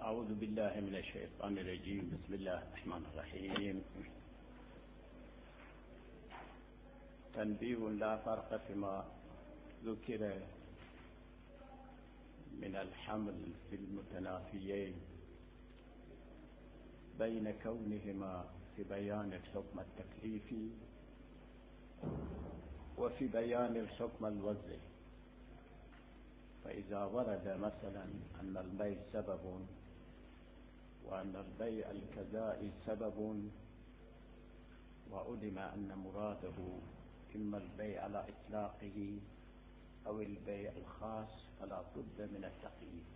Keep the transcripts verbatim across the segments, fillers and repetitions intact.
أعوذ بالله من الشيطان الرجيم. بسم الله الرحمن الرحيم. تنبيه: لا فرق فيما ذكر من الحمل في المتنافيين بين كونهما في بيان الحكم التكليفي وفي بيان الحكم الوضعي. فإذا ورد مثلا أن البيع سبب وأن البيع الكذائي سبب، وعلم أن مراده إما البيع على إطلاقه أو البيع الخاص، فلا بد من التقييد.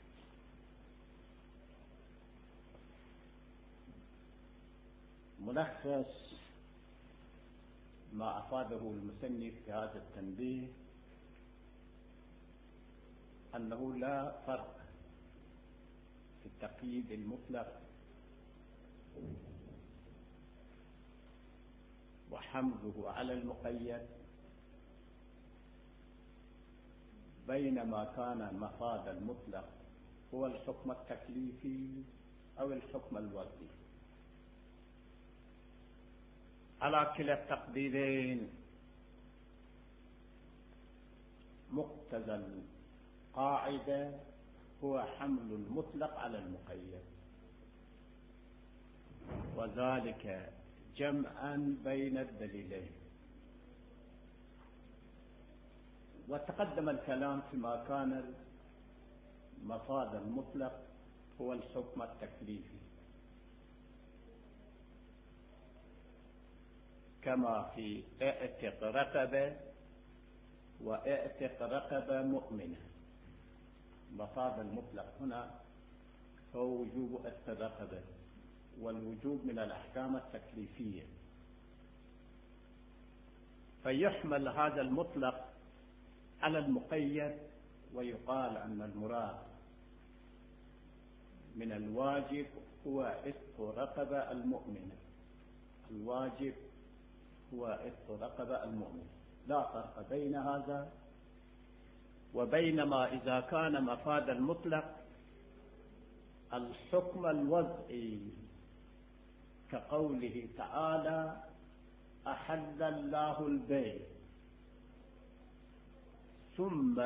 ملخص ما أفاده المصنف في هذا التنبيه أنه لا فرق في التقييد المطلق وحمله على المقيد بينما كان مفاد المطلق هو الحكم التكليفي أو الحكم الوضعي. على كلا التقديرين مقتضى القاعدة هو حمل المطلق على المقيد، وذلك جمعا بين الدليلين. وتقدم الكلام فيما كان مفاد المطلق هو الحكم التكليفي، كما في اعتق رقبة واعتق رقبة مؤمنة. مفاد المطلق هنا هو وجوب اعتق الرقبة، والوجوب من الأحكام التكليفية، فيحمل هذا المطلق على المقيد ويقال أن المراد من الواجب هو عتق رقبة المؤمنة. الواجب هو عتق رقبة المؤمنة، لا فرق بين هذا وبينما إذا كان مفاد المطلق الحكم الوضعي، كقوله تعالى: أحل الله البيع، ثم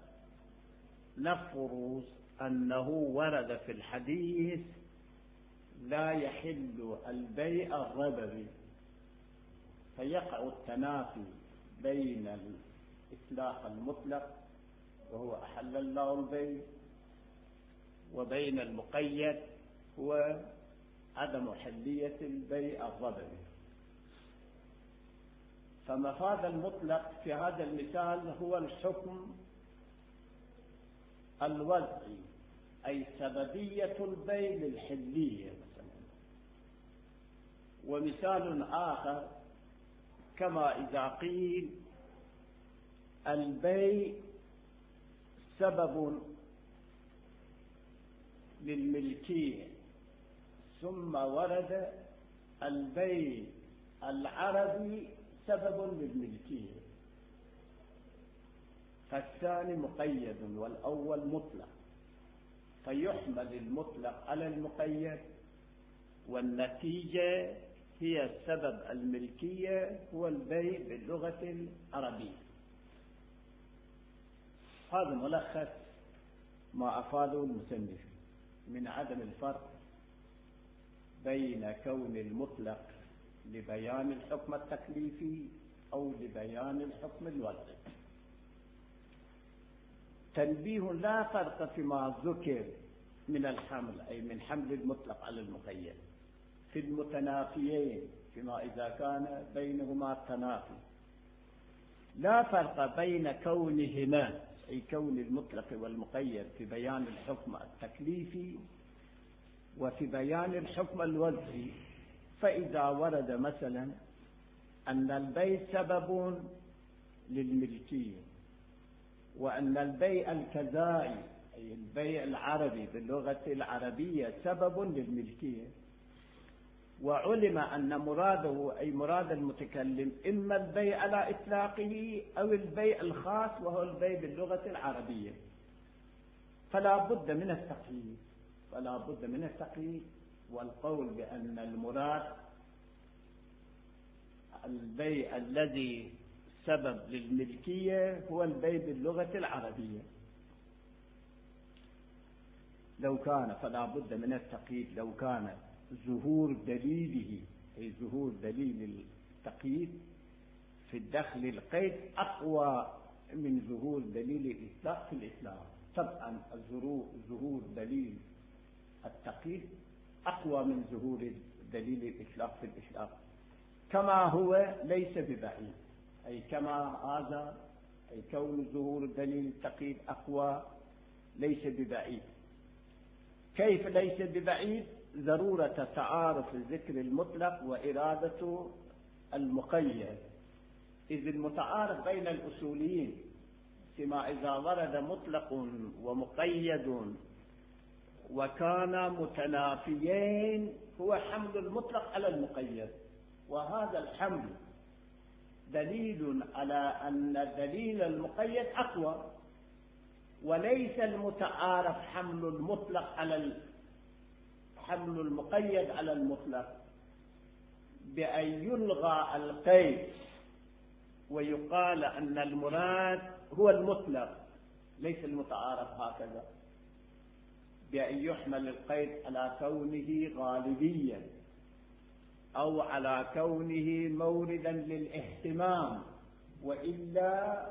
نفرض أنه ورد في الحديث: لا يحل البيع الربوي، فيقع التنافي بين الإطلاق المطلق وهو أحل الله البيع وبين المقيد هو عدم حلية البيع الربوي. فمفاد المطلق في هذا المثال هو الحكم الوضعي، أي سببية البيع للحلية مثلا. ومثال آخر كما إذا قيل البيع سبب للملكية، ثم ورد البيع العربي سبب للملكية، فالثاني مقيد والأول مطلق، فيحمل المطلق على المقيد، والنتيجة هي سبب الملكية هو البيع باللغة العربية. هذا ملخص ما أفاده المصنف من عدم الفرق بين كون المطلق لبيان الحكم التكليفي أو لبيان الحكم الوضعي. تنبيه: لا فرق فيما ذكر من الحمل، أي من حمل المطلق على المقيد، في المتنافيين فيما إذا كان بينهما تنافي. لا فرق بين كونهما، أي كون المطلق والمقيد، في بيان الحكم التكليفي وفي بيان الحكم الوضعي. فإذا ورد مثلا أن البيع سبب للملكية، وأن البيع الكذائي أي البيع العربي باللغة العربية سبب للملكية، وعلم أن مراده أي مراد المتكلم إما البيع على إطلاقه أو البيع الخاص وهو البيع باللغة العربية، فلا بد من التقييد. فلا بد من التقييد. والقول بأن المراد البيع الذي سبب للملكية هو البيع باللغة العربية. لو كان فلا بد من التقييد لو كان ظهور دليله أي ظهور دليل التقييد في الدخل القيد أقوى من ظهور دليل الإطلاق في الإطلاق. طبعا ظهور دليل التقييد أقوى من ظهور دليل الإطلاق في الإطلاق، كما هو ليس ببعيد. أي كما هذا أي كون ظهور دليل التقييد أقوى ليس ببعيد. كيف ليس ببعيد؟ ضرورة تعارف ذكر المطلق وإرادة المقيد. إذ المتعارف بين الأصوليين كما إذا ورد مطلق ومقيد وكان متنافيين هو حمل المطلق على المقيد، وهذا الحمل دليل على أن دليل المقيد أقوى، وليس المتعارف حمل المطلق على حمل المقيد على المطلق بأن يلغى القيد ويقال أن المراد هو المطلق. ليس المتعارف هكذا، بأن يحمل القيد على كونه غالبيا أو على كونه موردا للاهتمام، وإلا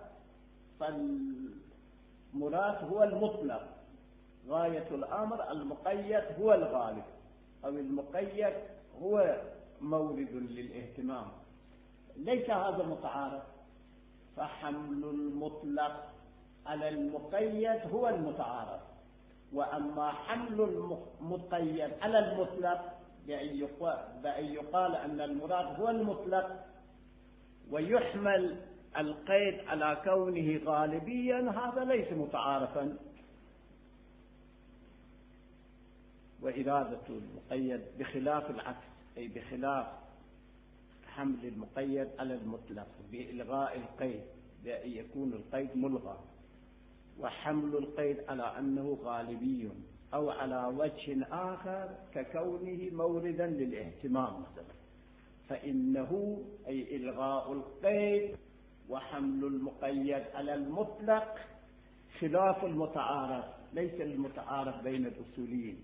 فالمراد هو المطلق. غاية الأمر المقيد هو الغالب أو المقيد هو مورد للاهتمام. ليس هذا متعارف، فحمل المطلق على المقيد هو المتعارف. وأما حمل المقيد على المطلق بأن يقال أن المراد هو المطلق ويحمل القيد على كونه غالبيا، هذا ليس متعارفا. وإرادة المقيد بخلاف العكس، أي بخلاف حمل المقيد على المطلق بإلغاء القيد بأن يكون القيد ملغى، وحمل القيد على أنه غالبي أو على وجه آخر ككونه موردا للاهتمام مثلا، فإنه أي إلغاء القيد وحمل المقيد على المطلق خلاف المتعارف، ليس المتعارف بين الأصوليين.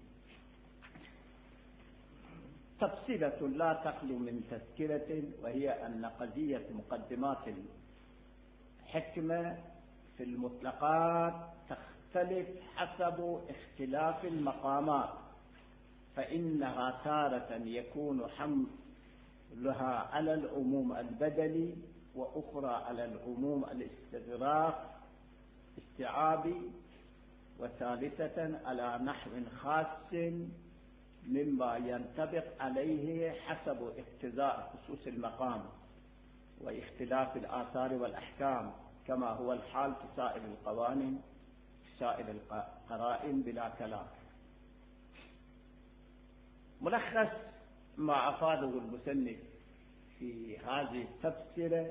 تفصيلة لا تخلو من تذكرة، وهي أن قضية مقدمات الحكمة في المطلقات تختلف حسب اختلاف المقامات، فإنها تارة يكون حملها على العموم البدلي، وأخرى على العموم الاستغراق استيعابي، وثالثة على نحو خاص مما ينطبق عليه حسب اقتضاء خصوص المقام واختلاف الآثار والأحكام، كما هو الحال في سائر القوانين في سائر القرائن بلا كلام. ملخص ما أفاده المصنف في هذه التفسير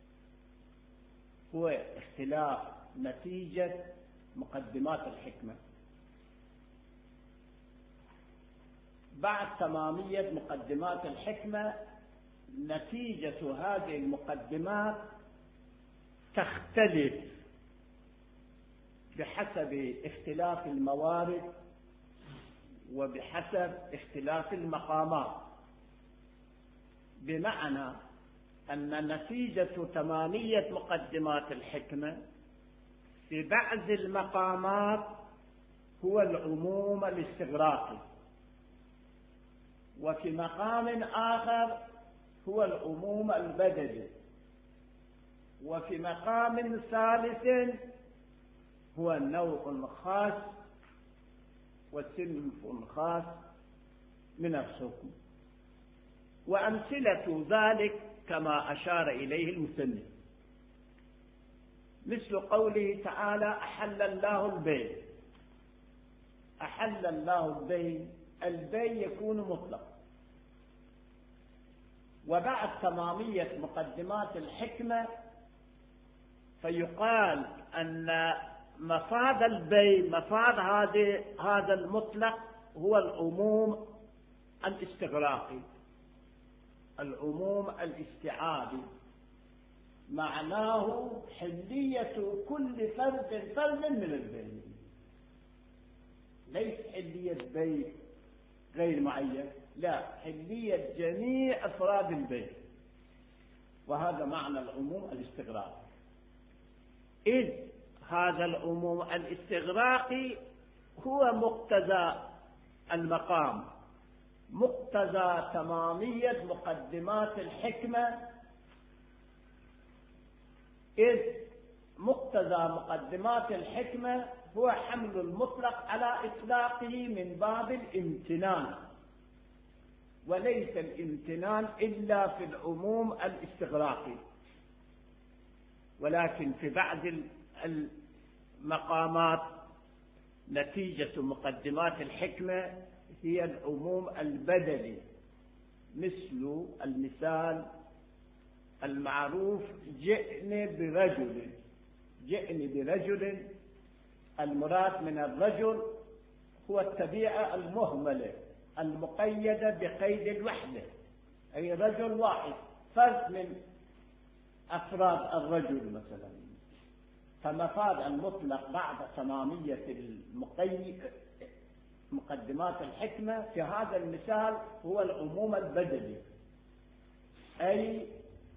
هو اختلاف نتيجة مقدمات الحكمة. بعد تمامية مقدمات الحكمة، نتيجة هذه المقدمات تختلف بحسب اختلاف الموارد وبحسب اختلاف المقامات، بمعنى أن نتيجة تمامية مقدمات الحكمة في بعض المقامات هو العموم الاستغراقي، وفي مقام آخر هو العموم البدلي، وفي مقام ثالث هو النوع خاص وصنف خاص من الحكم. وأمثلة ذلك كما أشار إليه المصنف، مثل قوله تعالى: أحل الله البيع. أحل الله البيع، البيع يكون مطلق. وبعد تمامية مقدمات الحكمة فيقال أن مفاد البيع، مفاد هذا المطلق هو العموم الاستغراقي، العموم الاستيعابي، معناه حلية كل فرد فرد من البيت، ليس حلية بيت غير معين، لا، حلية جميع أفراد البيت، وهذا معنى العموم الاستغراقي. إذ هذا العموم الاستغراقي هو مقتضى المقام، مقتضى تمامية مقدمات الحكمة، إذ مقتضى مقدمات الحكمة هو حمل المطلق على إطلاقه من باب الامتنان، وليس الامتنان إلا في العموم الاستغراقي، ولكن في بعض المقامات نتيجة مقدمات الحكمة هي العموم البدلي، مثل المثال المعروف جئني برجل، جئني برجل، المراد من الرجل هو الطبيعة المهملة المقيدة بقيد الوحدة، أي رجل واحد، فرد من أفراد الرجل مثلا، فمفاد المطلق بعد تمامية المقيد مقدمات الحكمة في هذا المثال هو العموم البدلي، أي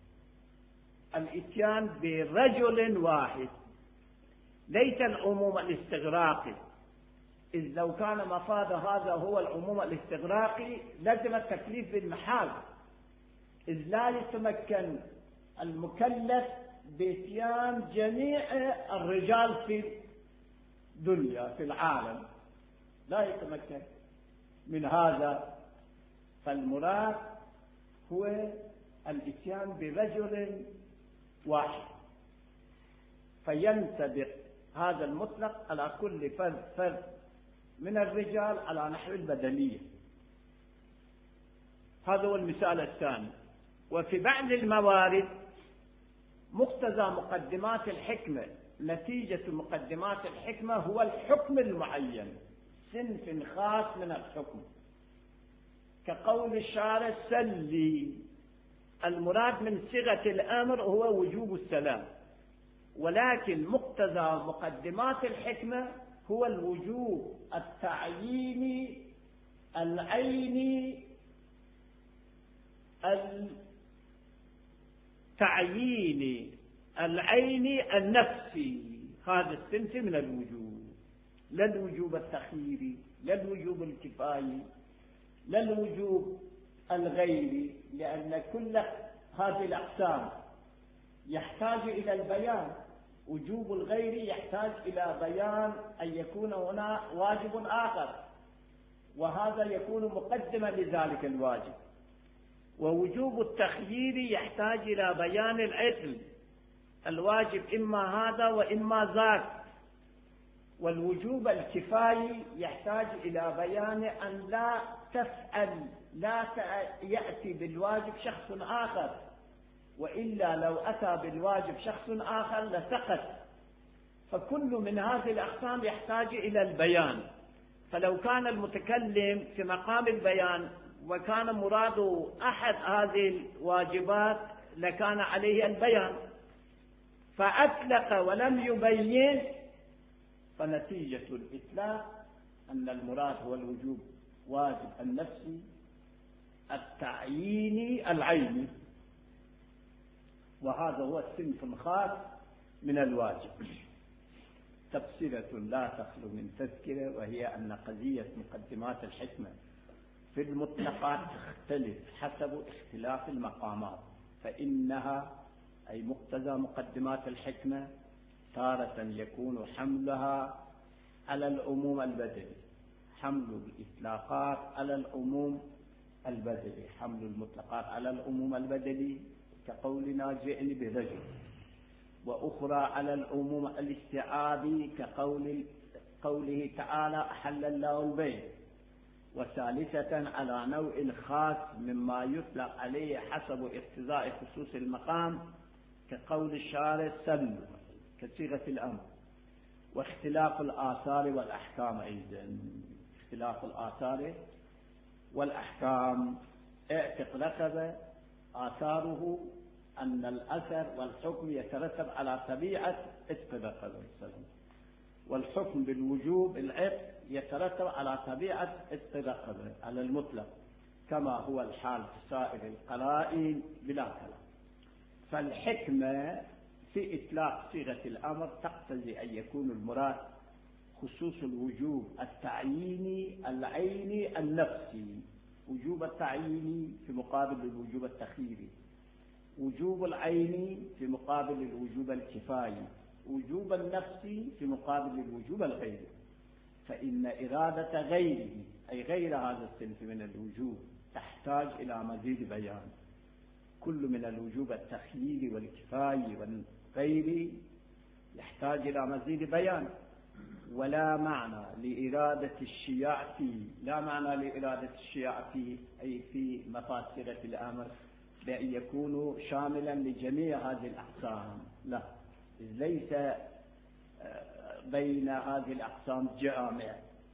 الإتيان برجل واحد، ليس العموم الاستغراقي. إذ لو كان مفاد هذا هو العموم الاستغراقي لازم التكليف بالمحال، إذ لا يتمكن المكلف بإتيان جميع الرجال في الدنيا في العالم، لا يتمكن من هذا، فالمراد هو الإتيان برجل واحد، فينطبق هذا المطلق على كل فرد فرد من الرجال على نحو البدلية. هذا هو المثال الثاني. وفي بعض الموارد مقتضى مقدمات الحكمة، نتيجة مقدمات الحكمة هو الحكم المعين، صنف خاص من الحكم، كقول الشارع سلي، المراد من صيغة الأمر هو وجوب السلام، ولكن مقتضى مقدمات الحكمة هو الوجوب التعييني العيني التعييني العيني النفسي، هذا الصنف من الوجوب، لا الوجوب التخييري، لا الوجوب الكفايي، لا الوجوب الغيري، لأن كل هذه الأقسام يحتاج إلى البيان. وجوب الغير يحتاج إلى بيان أن يكون هنا واجب آخر، وهذا يكون مقدما لذلك الواجب. ووجوب التخيير يحتاج إلى بيان العقل، الواجب إما هذا وإما ذاك. والوجوب الكفايي يحتاج إلى بيان أن لا تفعل، لا يأتي بالواجب شخص آخر، وإلا لو أتى بالواجب شخص آخر لسقط. فكل من هذه الأقسام يحتاج إلى البيان. فلو كان المتكلم في مقام البيان وكان مراده أحد هذه الواجبات لكان عليه البيان، فأطلق ولم يبين، فنتيجة الإطلاق أن المراد هو الوجوب واجب النفسي التعييني العيني، وهذا هو الصنف الخاص من الواجب. تفسيرة لا تخلو من تذكرة، وهي أن قضية مقدمات الحكمة في المطلقات تختلف حسب اختلاف المقامات، فإنها أي مقتضى مقدمات الحكمة تارة يكون حملها على العموم البدلي، حمل الإطلاقات على العموم البدلي، حمل المطلقات على العموم البدلي كقولنا جئني برجل، وأخرى على العموم الاستيعابي كقول قوله تعالى أحل الله البيع، وثالثة على نوع خاص مما يطلق عليه حسب اقتضاء خصوص المقام كقول الشارع سلوا كصيغة الأمر. واختلاف الآثار والأحكام أيضا، اختلاف الآثار والأحكام. اعتق رقبة آثاره أن الأثر والحكم يترتب على طبيعة عتق رقبة، والحكم بالوجوب العتق يترتب على طبيعة عتق رقبة على المطلق، كما هو الحال في سائر القرائن بلا كلام. فالحكمة في إطلاق صيغة الأمر تقتضي أن يكون المراد خصوص الوجوب التعييني العيني النفسي، وجوب التعييني في مقابل الوجوب التخييري، وجوب العيني في مقابل الوجوب الكفايي، وجوب النفسي في مقابل الوجوب الغيري. فإن إرادة غيره أي غير هذا الصنف من الوجوب تحتاج إلى مزيد بيان. كل من الوجوب التخييري والكفايي والغيري يحتاج إلى مزيد بيان. ولا معنى لإرادة الشياع فيه، لا معنى لإرادة الشياع فيه أي في مفاسرة الأمر بأن يكون شاملا لجميع هذه الأقسام، لا، ليس بين هذه الأقسام جامع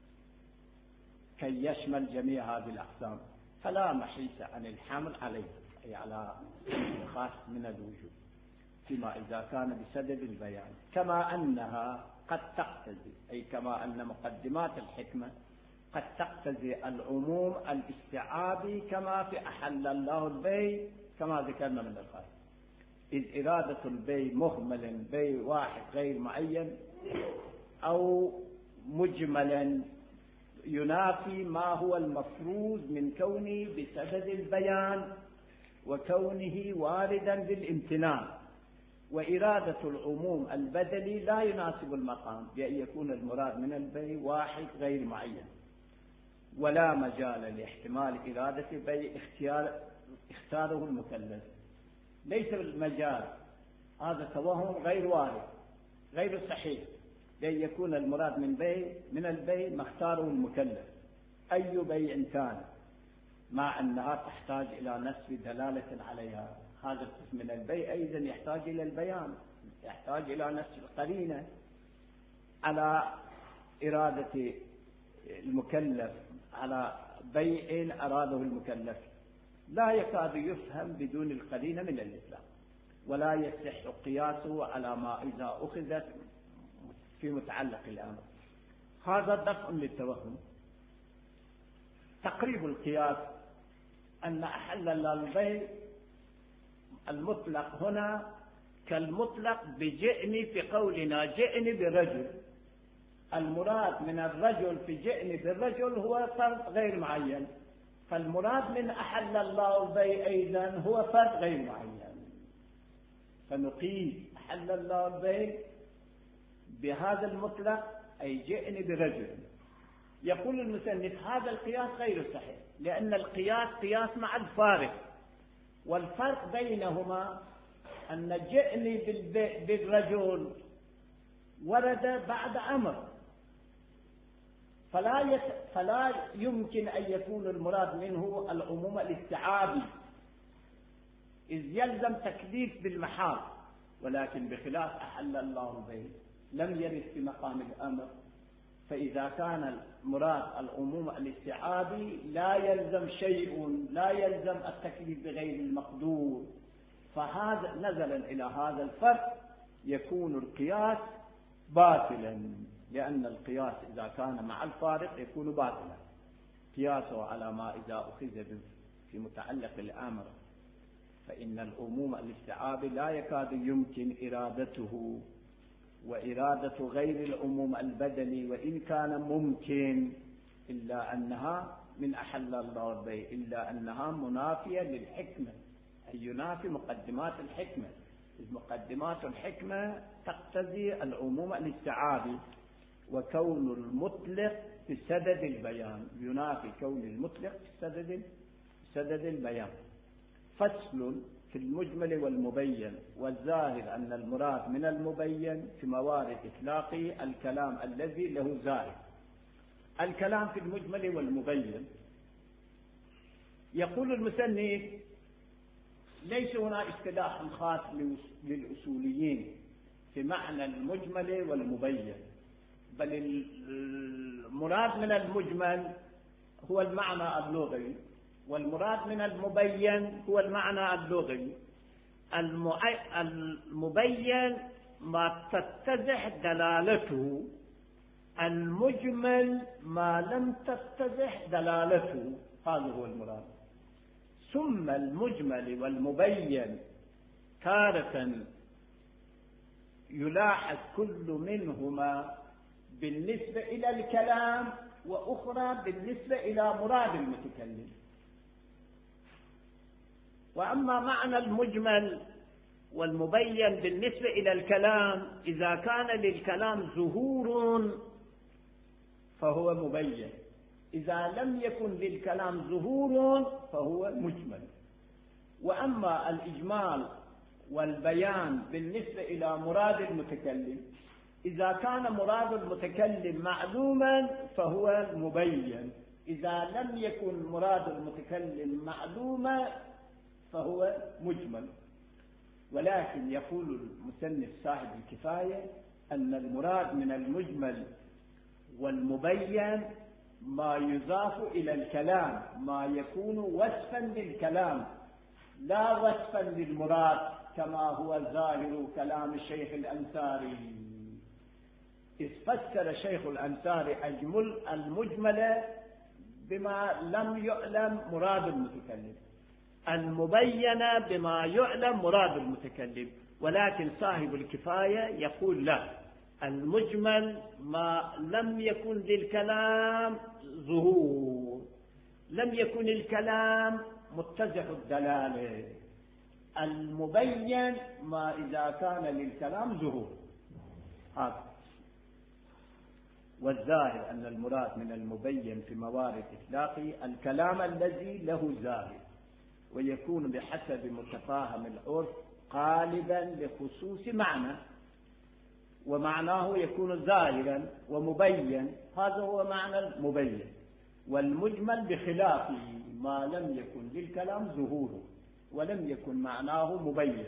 كي يشمل جميع هذه الأقسام، فلا محيص عن الحمل عليه أي على خاص من الوجوب فيما إذا كان بسبب البيان، كما أنها قد تقتضي أي كما أن مقدمات الحكمة قد تقتضي العموم الاستيعابي كما في أحل الله البيع كما ذكرنا من القائل، إذ إرادة البيع مهملا بيع واحد غير معين أو مجملا ينافي ما هو المفروض من كونه بسبب البيان وكونه واردا بالامتناع. وإرادة العموم البدلي لا يناسب المقام بأن يكون المراد من البيع واحد غير معين، ولا مجال لاحتمال إرادة بيع اختيار اختاره المكلف، ليس المجال، هذا توهم غير وارد غير صحيح بأن يكون المراد من بيع من البيع ما اختاره المكلف أي بيع كان، مع أنها تحتاج إلى نسب دلالة عليها. هذا القسم من البيع أيضا يحتاج إلى البيان، يحتاج إلى نسب قرينة على إرادة المكلف على بيع أراده المكلف، لا يكاد يفهم بدون القرينة من الإسلام، ولا يصح قياسه على ما إذا أخذت في متعلق الأمر. هذا دفع للتوهم. تقريب القياس أن أحل الله البيع المطلق هنا كالمطلق بجئني في قولنا جئني برجل، المراد من الرجل في جئني بالرجل هو فرد غير معين، فالمراد من أحل الله البيع أيضا هو فرد غير معين، فنقيد أحل الله البيع بهذا المطلق أي جئني برجل. يقول المصنف هذا القياس غير صحيح، لأن القياس قياس مع الفارق، والفرق بينهما أن جئني بالرجل ورد بعد أمر، فلا يت... فلا يمكن أن يكون المراد منه العموم الاستيعابي، إذ يلزم تكليف بالمحال، ولكن بخلاف أحل الله البيع لم يرد في مقام الأمر، فإذا كان المراد العموم الاستيعابي لا يلزم شيء، لا يلزم التكليف بغير المقدور، فهذا نزلا إلى هذا الفرق يكون القياس باطلا، لأن القياس إذا كان مع الفارق يكون باطلا، قياسه على ما إذا أخذ في متعلق الأمر، فإن العموم الاستيعابي لا يكاد يمكن إرادته، وإرادة غير العموم البدلي وإن كان ممكن إلا أنها من أحل الله البيع، إلا أنها منافية للحكمة، أي ينافي مقدمات الحكمة، إذ مقدمات الحكمة تقتضي العموم الاستيعابي، وكون المطلق بسدد البيان ينافي كون المطلق بسدد بسدد البيان. فصل في المجمل والمبين، والظاهر أن المراد من المبين في موارد إطلاقه الكلام الذي له ظاهر. الكلام في المجمل والمبين، يقول المصنف ليس هنا اصطلاح خاص للأصوليين في معنى المجمل والمبين، بل المراد من المجمل هو المعنى اللغوي، والمراد من المبين هو المعنى اللغوي. المبين ما تتضح دلالته، المجمل ما لم تتضح دلالته، هذا هو المراد. ثم المجمل والمبين تارة يلاحظ كل منهما بالنسبة إلى الكلام، وأخرى بالنسبة إلى مراد المتكلم. وأما معنى المجمل والمبين بالنسبة إلى الكلام، إذا كان للكلام ظهور فهو مبين، إذا لم يكن للكلام ظهور فهو مجمل. وأما الإجمال والبيان بالنسبة إلى مراد المتكلم، إذا كان مراد المتكلم معلوما فهو مبين، إذا لم يكن مراد المتكلم معلوما فهو مجمل. ولكن يقول المصنف صاحب الكفاية أن المراد من المجمل والمبين ما يضاف إلى الكلام، ما يكون وصفا للكلام لا وصفا للمراد، كما هو ظاهر كلام الشيخ الأنصاري، إذ فسر الشيخ الأنصاري المجمل بما لم يعلم مراد المتكلم، المبين بما يعلم مراد المتكلم. ولكن صاحب الكفاية يقول لا، المجمل ما لم يكن للكلام ظهور، لم يكن الكلام متضح الدلالة، المبين ما إذا كان للكلام ظهور. هذا والظاهر أن المراد من المبين في موارد إطلاقه الكلام الذي له ظاهر، ويكون بحسب متفاهم العرف قالبا لخصوص معنى، ومعناه يكون ظاهرا ومبين، هذا هو معنى المبين. والمجمل بخلافه ما لم يكن للكلام ظهوره ولم يكن معناه مبين،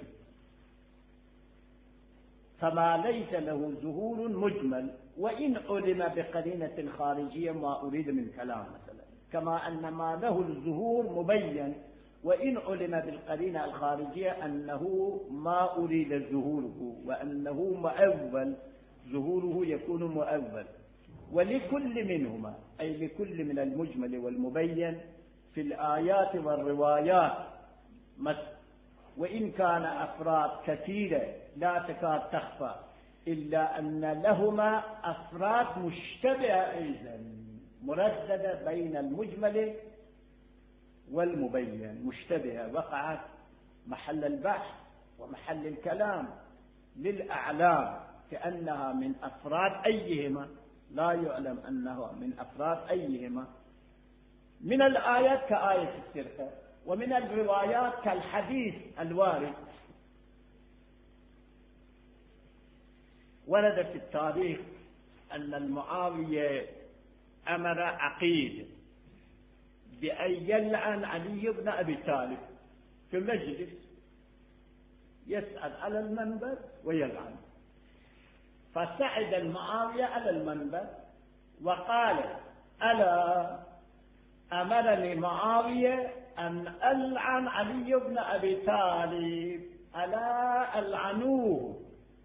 فما ليس له ظهور مجمل، وإن علم بقرينة خارجية ما أريد من كلام مثلا، كما أن ما له الظهور مبين، وإن علم بالقرينة الخارجية أنه ما أريد ظهوره وأنه مؤول، ظهوره يكون مؤول. ولكل منهما أي لكل من المجمل والمبين في الآيات والروايات وإن كان أفراد كثيرة لا تكاد تخفى، إلا أن لهما أفراد مشتبهة أيضا مرددة بين المجمل والمبين، مشتبهة وقعت محل البحث ومحل الكلام للأعلام، كأنها من أفراد أيهما، لا يعلم أنها من أفراد أيهما. من الآيات كآية السرقة، ومن الروايات كالحديث الوارد. ورد في التاريخ أن المعاوية أمر عقيل بأن يلعن علي بن أبي طالب في المجلس، يسأل على المنبر ويلعن. فصعد المعاوية على المنبر وقال: ألا أمرني معاوية أن ألعن علي بن أبي طالب، ألا ألعنوه.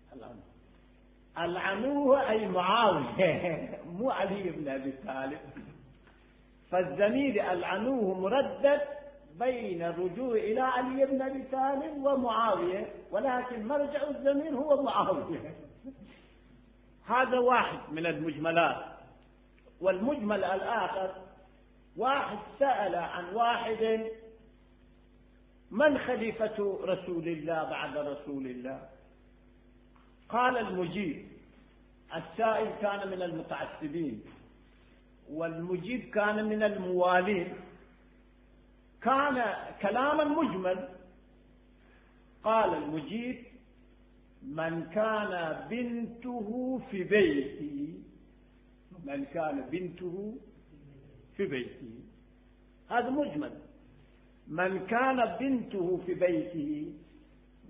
ألعنوه أي معاوية مو علي بن أبي طالب. فالضمير ألعنوه مردد بين الرجوع إلى علي بن أبي طالب ومعاوية، ولكن مرجع الضمير هو معاوية. هذا واحد من المجملات. والمجمل الآخر، واحد سأل عن واحد: من خليفة رسول الله بعد رسول الله؟ قال المجيب. السائل كان من المتعصبين والمجيب كان من الموالين، كان كلاما مجمل. قال المجيب: من كان بنته في بيتي، من كان بنته في بيته، هذا مجمل. من كان بنته في بيته،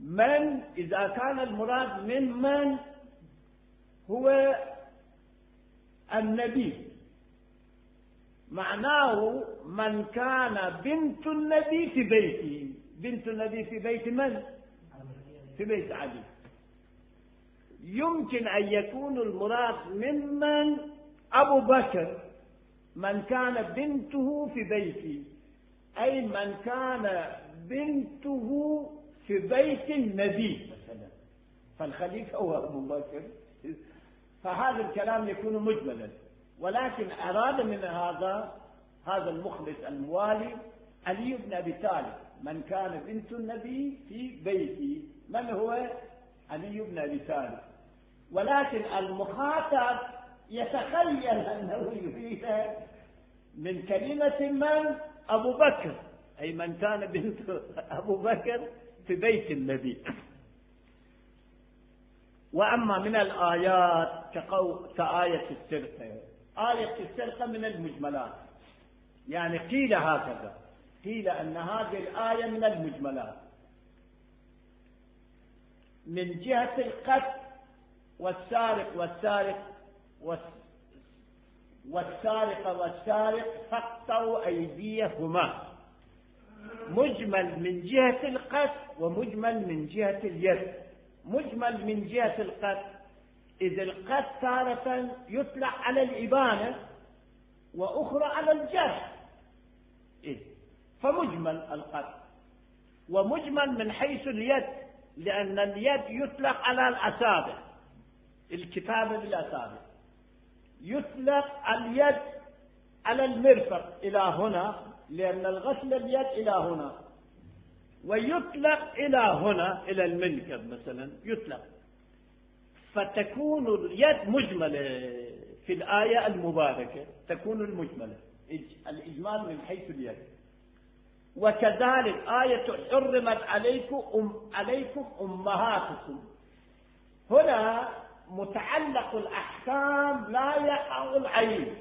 من إذا كان المراد من من هو النبي معناه من كان بنت النبي في بيته. بنت النبي في بيت من؟ في بيت علي. يمكن أن يكون المراد ممن أبو بكر من كان بنته في بيته، أي من كان بنته في بيت النبي مثلا، فالخليفة هو أبو بكر. فهذا الكلام يكون مجملا، ولكن أراد من هذا هذا المخلص الموالي علي بن أبي طالب من كان بنت النبي في بيته. من هو؟ علي بن أبي طالب. ولكن المخاطب يتخيل أنه يريد من كلمة من؟ أبو بكر، أي من كان بنت أبو بكر في بيت النبي. وأما من الآيات كآية السرقة. آية السرقة من المجملات، يعني قيل هكذا، قيل أن هذه الآية من المجملات من جهة القتل والسارق والسارق والسارق والسارق فقطعوا أيديهما، مجمل من جهة القتل ومجمل من جهة اليد. مجمل من جهة القتل إذا القتل تارة يطلق على الإبانة وأخرى على الجرح، إيه؟ فمجمل القتل. ومجمل من حيث اليد، لأن اليد يطلق على الأصابع، الكتابة بالأصابع. يطلق اليد على المرفق إلى هنا، لأن الغسل اليد إلى هنا، ويطلق إلى هنا إلى المنكب مثلا يطلق. فتكون اليد مجملة في الآية المباركة، تكون المجملة الإجمال من حيث اليد. وكذلك آية حرمت عليكم أم عليكم أمهاتكم، هنا متعلق الأحكام لا يقع العين.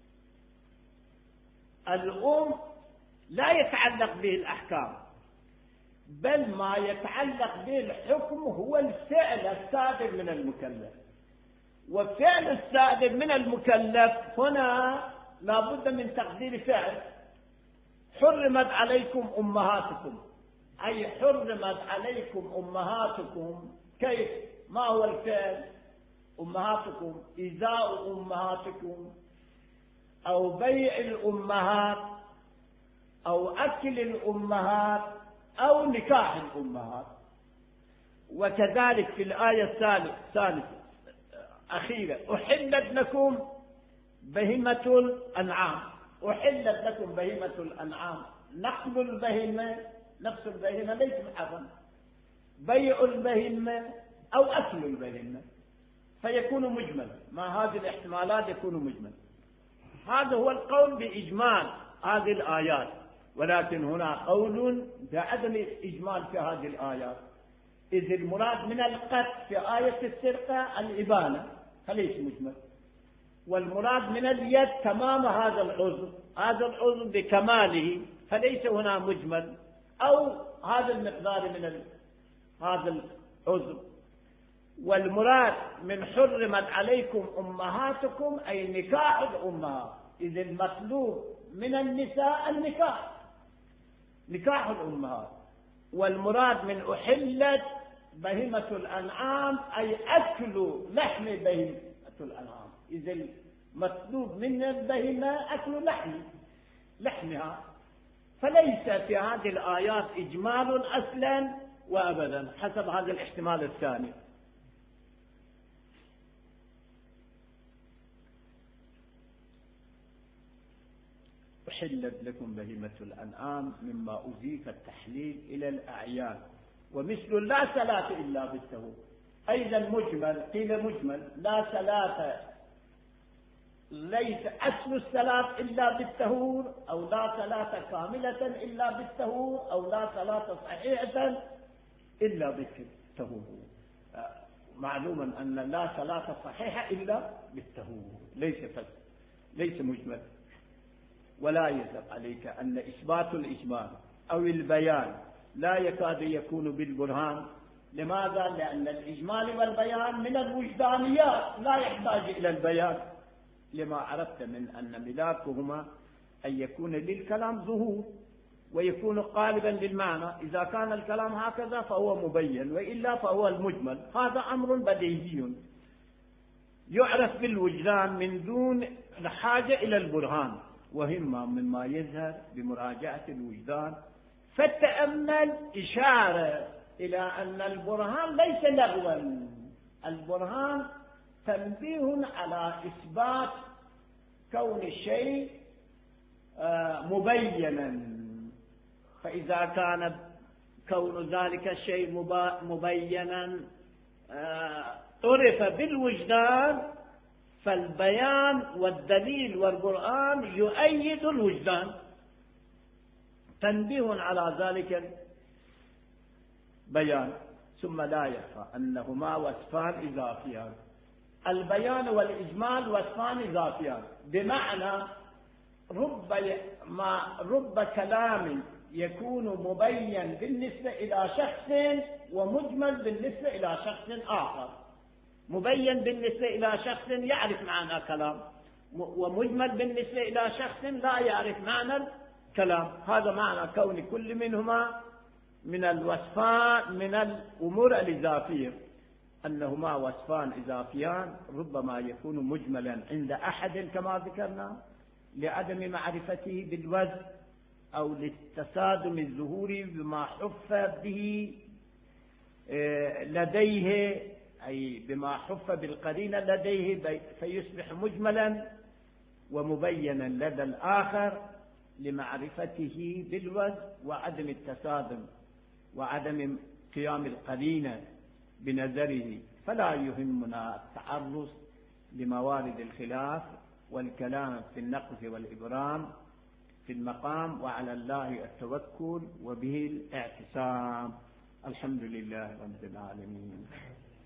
الأم لا يتعلق به الأحكام، بل ما يتعلق به الحكم هو الفعل الصادر من المكلف. وفعل الصادر من المكلف هنا لا بد من تقدير فعل. حرمت عليكم أمهاتكم، أي حرمت عليكم أمهاتكم. كيف؟ ما هو الفعل؟ أمهاتكم إيذاء أمهاتكم أو بيع الأمهات أو أكل الأمهات أو نكاح الأمهات. وكذلك في الآية الثالثة أخيرا أحلت لكم بهيمة الأنعام. أحلت لكم بهيمة الأنعام، نقل البهيمة، نقص البهيمة ليس محرم، بيع البهيمة أو أكل البهيمة، فيكون مجمل. مع هذه الاحتمالات يكون مجمل. هذا هو القول بإجمال هذه الآيات. ولكن هنا قول بعدم الإجمال في هذه الآيات، إذ المراد من القتل في آية السرقة الإبانة فليس مجمل، والمراد من اليد تمام هذا العضو، هذا العضو بكماله فليس هنا مجمل، أو هذا المقدار من ال... هذا العضو. والمراد من حرمت عليكم أمهاتكم أي نكاح الأمهات، إذ المطلوب من النساء النكاح، نكاح الأمهات. والمراد من أحلت بهيمة الأنعام أي أكل لحم بهيمة الأنعام، إذا المطلوب من البهيمة أكل لحم لحمها. فليس في هذه الآيات إجمال أصلا وأبدا حسب هذا الاحتمال الثاني. أحلت لكم بهيمة الأنعام مما أضيف التحليل إلى الأعيان، ومثل لا صلاة إلا بالطهور أيضا مجمل. قيل مجمل لا صلاة، ليس أصل الصلاة إلا بالطهور، أو لا صلاة كاملة إلا بالطهور، أو لا صلاة صحيحة إلا بالطهور. معلوم أن لا صلاة صحيحة إلا بالطهور، ليس فسد، ليس مجمل. ولا يجب عليك أن إثبات الإجمال أو البيان لا يكاد يكون بالبرهان. لماذا؟ لأن الإجمال والبيان من الوجدانيات لا يحتاج إلى البيان. لما عرفت من أن ملاكهما أن يكون للكلام ظهور ويكون قالبا للمعنى. إذا كان الكلام هكذا فهو مبين، وإلا فهو المجمل. هذا أمر بديهي يعرف بالوجدان من دون الحاجة إلى البرهان، وهم مما يظهر بمراجعة الوجدان. فالتأمل إشارة إلى أن البرهان ليس لغوا، البرهان تنبيه على إثبات كون الشيء مبينا. فإذا كان كون ذلك الشيء مبينا عرف بالوجدان، فالبيان والدليل والقرآن يؤيد الوجدان، تنبيه على ذلك البيان. ثم لا يخفى أنهما وصفان إضافيان. البيان والإجمال وصفان إضافيان، بمعنى رب ما رب كلام يكون مبين بالنسبة إلى شخص ومجمل بالنسبة إلى شخص آخر. مبين بالنسبة إلى شخص يعرف معنى كلام، ومجمل بالنسبة إلى شخص لا يعرف معنى الكلام. هذا معنى كون كل منهما من الوصفان من الأمور الإضافية، أنهما وصفان إضافيان. ربما يكون مجملا عند أحد كما ذكرنا لعدم معرفته بالوزن، أو للتصادم الظهوري بما حف به لديه، أي بما حف بالقرينة لديه فيصبح مجملا ومبينا لدى الآخر لمعرفته بالوزن وعدم التصادم وعدم قيام القرينة بنظره. فلا يهمنا التعرض لموارد الخلاف والكلام في النقص والإبرام في المقام، وعلى الله التوكل وبه الاعتصام. الحمد لله رب العالمين.